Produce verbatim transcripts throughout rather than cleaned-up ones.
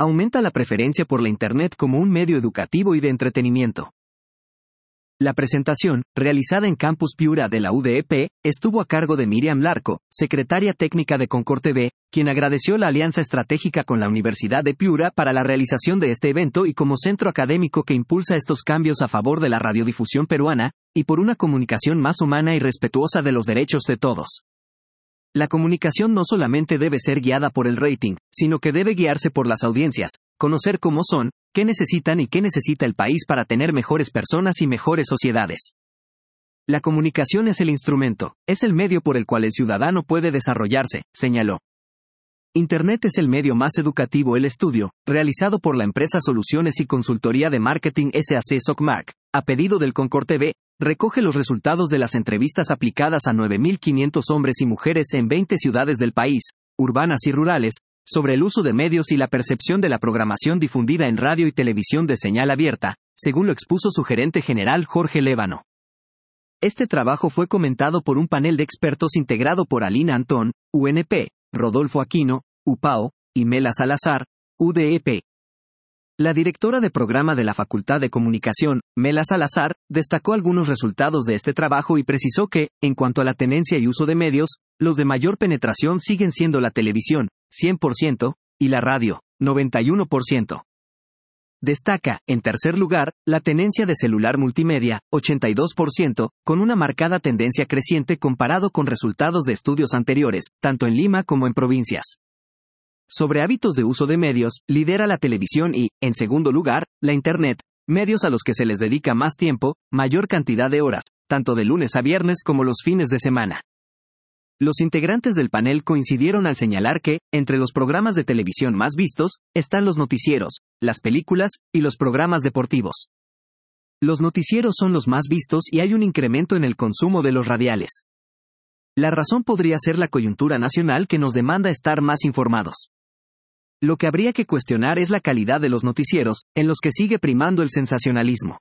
aumenta la preferencia por la Internet como un medio educativo y de entretenimiento. La presentación, realizada en Campus Piura de la U D E P, estuvo a cargo de Miriam Larco, secretaria técnica de Concord T V, quien agradeció la alianza estratégica con la Universidad de Piura para la realización de este evento y como centro académico que impulsa estos cambios a favor de la radiodifusión peruana, y por una comunicación más humana y respetuosa de los derechos de todos. La comunicación no solamente debe ser guiada por el rating, sino que debe guiarse por las audiencias, conocer cómo son, qué necesitan y qué necesita el país para tener mejores personas y mejores sociedades. La comunicación es el instrumento, es el medio por el cual el ciudadano puede desarrollarse, señaló. Internet es el medio más educativo. El estudio, realizado por la empresa Soluciones y Consultoría de Marketing S A C SOCMARC, a pedido del Concord T V, recoge los resultados de las entrevistas aplicadas a nueve mil quinientos hombres y mujeres en veinte ciudades del país, urbanas y rurales, sobre el uso de medios y la percepción de la programación difundida en radio y televisión de señal abierta, según lo expuso su gerente general Jorge Lévano. Este trabajo fue comentado por un panel de expertos integrado por Alina Antón, U N P, Rodolfo Aquino, U P A O, y Mela Salazar, U D E P. La directora de programa de la Facultad de Comunicación, Mela Salazar, destacó algunos resultados de este trabajo y precisó que, en cuanto a la tenencia y uso de medios, los de mayor penetración siguen siendo la televisión, cien por ciento, y la radio, noventa y uno por ciento. Destaca, en tercer lugar, la tenencia de celular multimedia, ochenta y dos por ciento, con una marcada tendencia creciente comparado con resultados de estudios anteriores, tanto en Lima como en provincias. Sobre hábitos de uso de medios, lidera la televisión y, en segundo lugar, la Internet, medios a los que se les dedica más tiempo, mayor cantidad de horas, tanto de lunes a viernes como los fines de semana. Los integrantes del panel coincidieron al señalar que, entre los programas de televisión más vistos, están los noticieros, las películas, y los programas deportivos. Los noticieros son los más vistos y hay un incremento en el consumo de los radiales. La razón podría ser la coyuntura nacional que nos demanda estar más informados. Lo que habría que cuestionar es la calidad de los noticieros, en los que sigue primando el sensacionalismo.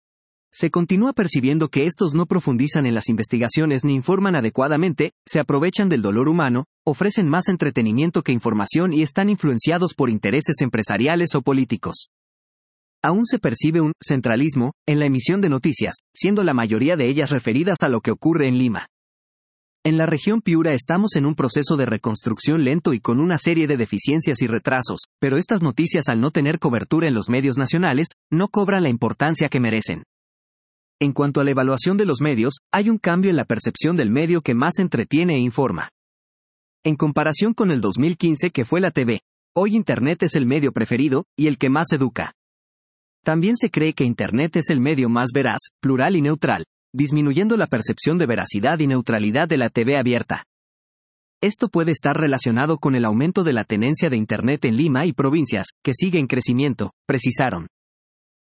Se continúa percibiendo que estos no profundizan en las investigaciones ni informan adecuadamente, se aprovechan del dolor humano, ofrecen más entretenimiento que información y están influenciados por intereses empresariales o políticos. Aún se percibe un centralismo en la emisión de noticias, siendo la mayoría de ellas referidas a lo que ocurre en Lima. En la región Piura estamos en un proceso de reconstrucción lento y con una serie de deficiencias y retrasos, pero estas noticias, al no tener cobertura en los medios nacionales, no cobran la importancia que merecen. En cuanto a la evaluación de los medios, hay un cambio en la percepción del medio que más entretiene e informa. En comparación con el dos mil quince, que fue la T V, hoy Internet es el medio preferido, y el que más educa. También se cree que Internet es el medio más veraz, plural y neutral, disminuyendo la percepción de veracidad y neutralidad de la T V abierta. Esto puede estar relacionado con el aumento de la tenencia de Internet en Lima y provincias, que sigue en crecimiento, precisaron.